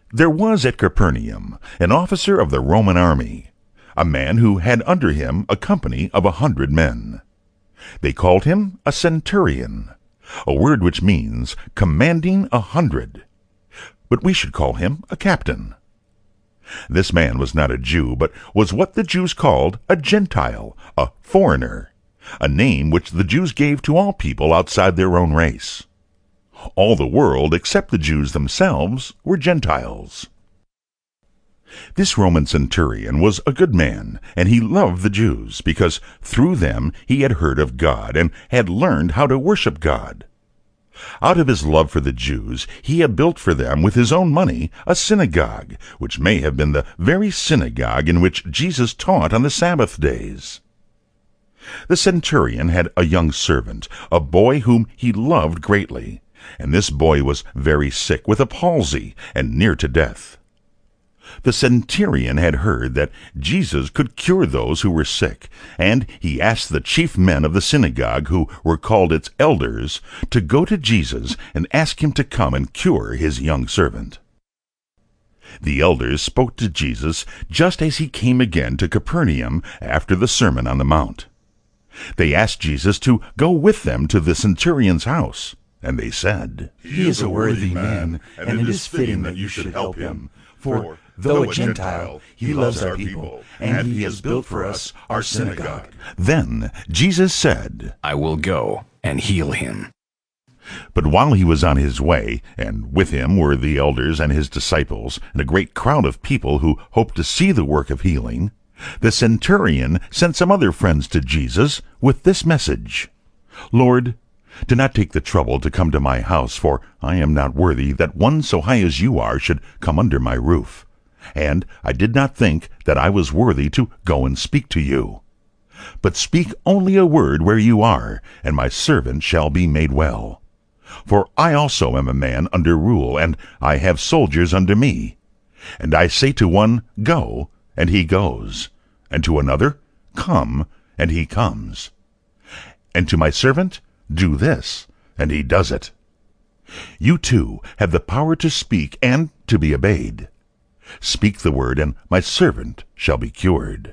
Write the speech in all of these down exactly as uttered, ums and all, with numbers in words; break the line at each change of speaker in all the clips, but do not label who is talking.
There was at Capernaum an officer of the Roman army, a man who had under him a company of a hundred men. They called him a centurion, a word which means commanding a hundred, but we should call him a captain. This man was not a Jew, but was what the Jews called a Gentile, a foreigner, a name which the Jews gave to all people outside their own race. All the world, except the Jews themselves, were Gentiles. This Roman centurion was a good man, and he loved the Jews, because through them he had heard of God, and had learned how to worship God. Out of his love for the Jews, he had built for them with his own money a synagogue, which may have been the very synagogue in which Jesus taught on the Sabbath days. The centurion had a young servant, a boy whom he loved greatly, and this boy was very sick with a palsy and near to death. The centurion had heard that Jesus could cure those who were sick, and he asked the chief men of the synagogue, who were called its elders, to go to Jesus and ask him to come and cure his young servant. The elders spoke to Jesus just as he came again to Capernaum after the Sermon on the Mount. They asked Jesus to go with them to the centurion's house, and they said,
"He is a worthy man, and it is fitting that you should help him. For, though a Gentile, he loves our people, and he has built for us our synagogue."
Then Jesus said,
"I will go and heal him."
But while he was on his way, and with him were the elders and his disciples, and a great crowd of people who hoped to see the work of healing, the centurion sent some other friends to Jesus with this message: "Lord, do not take the trouble to come to my house, for I am not worthy that one so high as you are should come under my roof. And I did not think that I was worthy to go and speak to you. But speak only a word where you are, and my servant shall be made well. For I also am a man under rule, and I have soldiers under me. And I say to one, 'Go,' and he goes, and to another, 'Come,' and he comes. And to my servant, 'Do this,' and he does it. You too have the power to speak and to be obeyed. Speak the word, and my servant shall be cured."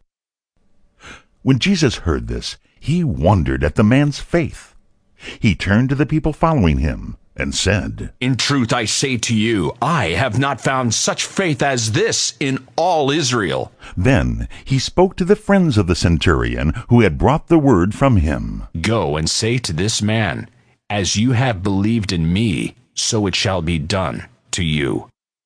When Jesus heard this, he wondered at the man's faith. He turned to the people following him and said,
"In truth I say to you, I have not found such faith as this in all Israel."
Then he spoke to the friends of the centurion who had brought the word from him.
"Go and say to this man, as you have believed in me, so it shall be done to you."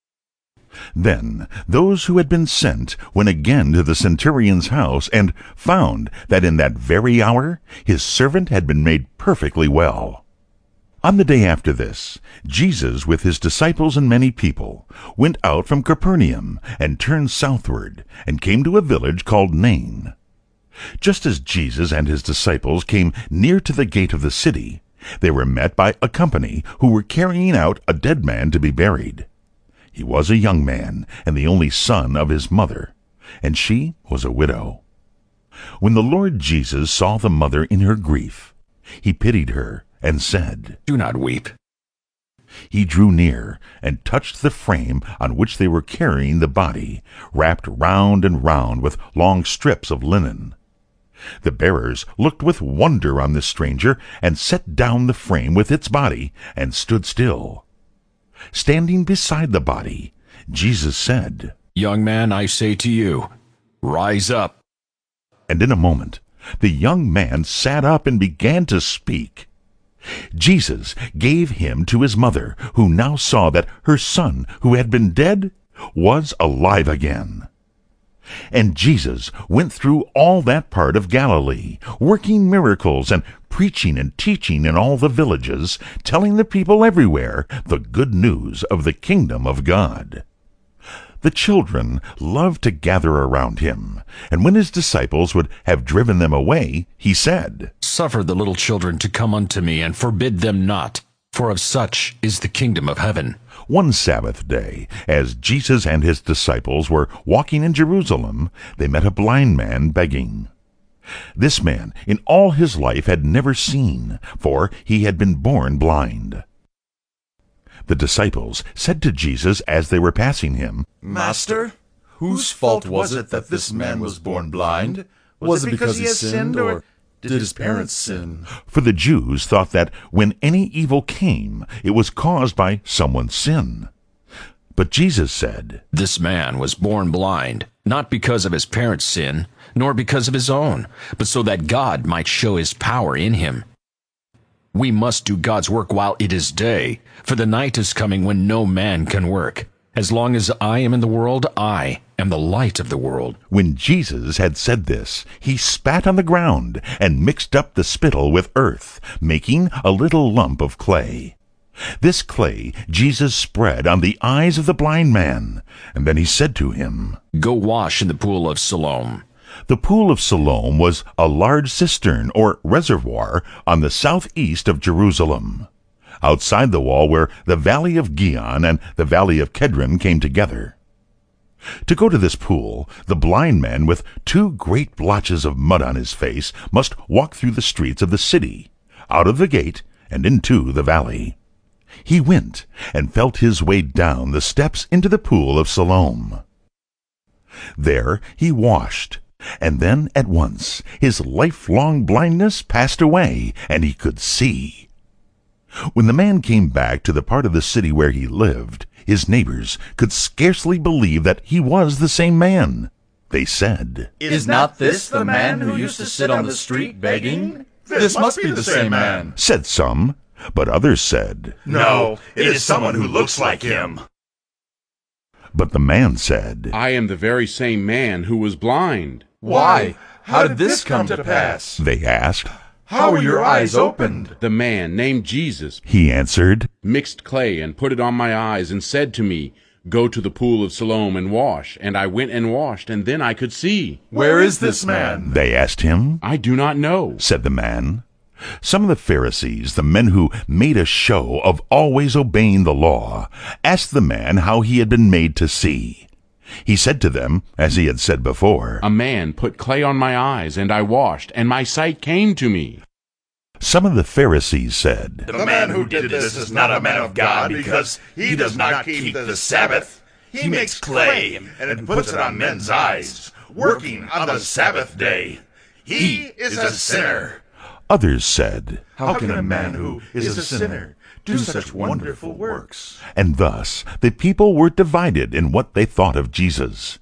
Then those who had been sent went again to the centurion's house, and found that in that very hour his servant had been made perfectly well. On the day after this, Jesus, with his disciples and many people, went out from Capernaum, and turned southward, and came to a village called Nain. Just as Jesus and his disciples came near to the gate of the city, they were met by a company who were carrying out a dead man to be buried. He was a young man, and the only son of his mother, and she was a widow. When the Lord Jesus saw the mother in her grief, he pitied her, and said,
"Do not weep."
He drew near, and touched the frame on which they were carrying the body, wrapped round and round with long strips of linen. The bearers looked with wonder on this stranger, and set down the frame with its body, and stood still. Standing beside the body, Jesus said,
"Young man, I say to you, rise up."
And in a moment the young man sat up and began to speak. Jesus gave him to his mother, who now saw that her son, who had been dead, was alive again. And Jesus went through all that part of Galilee, working miracles and preaching and teaching in all the villages, telling the people everywhere the good news of the kingdom of God. The children loved to gather around him, and when his disciples would have driven them away, he said,
"Suffer the little children to come unto me, and forbid them not, for of such is the kingdom of heaven."
One Sabbath day, as Jesus and his disciples were walking in Jerusalem, they met a blind man begging. This man in all his life had never seen, for he had been born blind. The disciples said to Jesus as they were passing him,
Master, whose fault was it that this man was born blind? Was it because he has sinned, or did his parents sin?
For the Jews thought that when any evil came, it was caused by someone's sin. But Jesus said,
This man was born blind, not because of his parents' sin, nor because of his own, but so that God might show his power in him. We must do God's work while it is day, for the night is coming when no man can work. As long as I am in the world, I am the light of the world.
When Jesus had said this, he spat on the ground and mixed up the spittle with earth, making a little lump of clay. This clay Jesus spread on the eyes of the blind man, and then he said to him,
Go wash in the pool of Siloam.
The pool of Siloam was a large cistern or reservoir on the southeast of Jerusalem, outside the wall where the valley of Gihon and the valley of Kedron came together. To go to this pool, the blind man with two great blotches of mud on his face must walk through the streets of the city, out of the gate and into the valley. He went and felt his way down the steps into the pool of Siloam. There he washed, and then at once his lifelong blindness passed away, and he could see. When the man came back to the part of the city where he lived, his neighbors could scarcely believe that he was the same man. They said,
Is not this the man who used to sit on the street begging? This must be the same man.
Said some, but others said,
No, it is someone who looks like him.
But the man said,
I am the very same man who was blind.
Why? How did this come to pass?
They asked.
How were your eyes opened?
The man named Jesus
He answered,
mixed clay and put it on my eyes and said to me, Go to the pool of Siloam and wash. And I went and washed, and then I could see.
Where is this man?
They asked him.
I do not know,
Said the man. Some of the Pharisees, the men who made a show of always obeying the law, asked the man how he had been made to see. He said to them, as he had said before,
A man put clay on my eyes, and I washed, and my sight came to me.
Some of the Pharisees said,
The man who did this is not a man of God, because he does not keep the Sabbath. He makes clay and puts it on men's eyes, working on the Sabbath day. He is a sinner.
Others said,
How can a man who is a sinner do such wonderful works?
And thus the people were divided in what they thought of Jesus.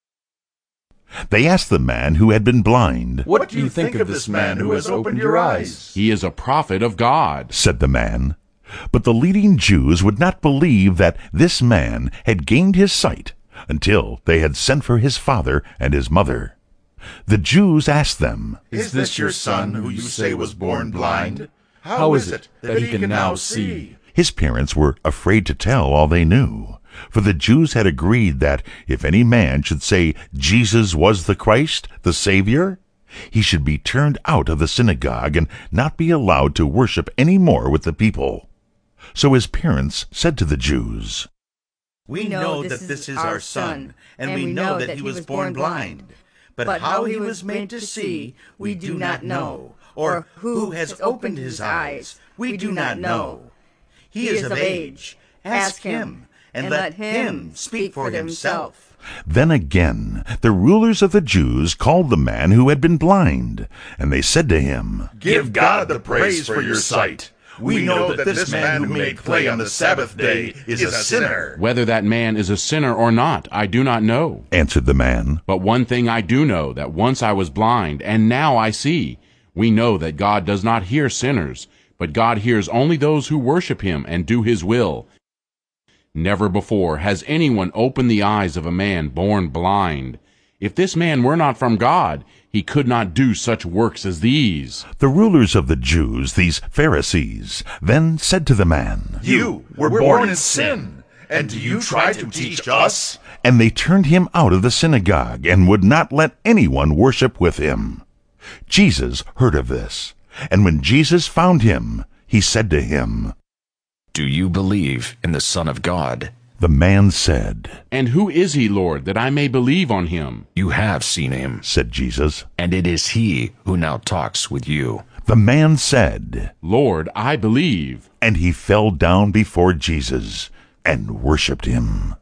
They asked the man who had been blind,
What do you think of this man who has opened your eyes?
He is a prophet of God.
said the man. But the leading Jews would not believe that this man had gained his sight until they had sent for his father and his mother. The Jews asked them,
Is this your son who you say was born blind? How is it that he can now see?
His parents were afraid to tell all they knew, for the Jews had agreed that if any man should say Jesus was the Christ, the Savior, he should be turned out of the synagogue and not be allowed to worship any more with the people. So his parents said to the Jews,
We know that this is our son, and we know that he was born blind. But how he was made to see, we do not know, or who has opened his eyes, we do not know. He is of age. Ask him, and let him speak for himself.
Then again the rulers of the Jews called the man who had been blind, and they said to him,
Give God the praise for your sight. We know that this man who made clay on the Sabbath day is a sinner.
Whether that man is a sinner or not, I do not know.
answered the man.
But one thing I do know, that once I was blind, and now I see. We know that God does not hear sinners, but God hears only those who worship him and do his will. Never before has anyone opened the eyes of a man born blind. If this man were not from God, he could not do such works as these.
The rulers of the Jews, these Pharisees, then said to the man,
You were born in sin, and do you try to teach us?
And they turned him out of the synagogue, and would not let anyone worship with him. Jesus heard of this, and when Jesus found him, he said to him,
Do you believe in the Son of God?
The man said,
And who is he, Lord, that I may believe on him?
You have seen him,
said Jesus.
and it is he who now talks with you.
The man said,
Lord, I believe.
and he fell down before Jesus and worshipped him.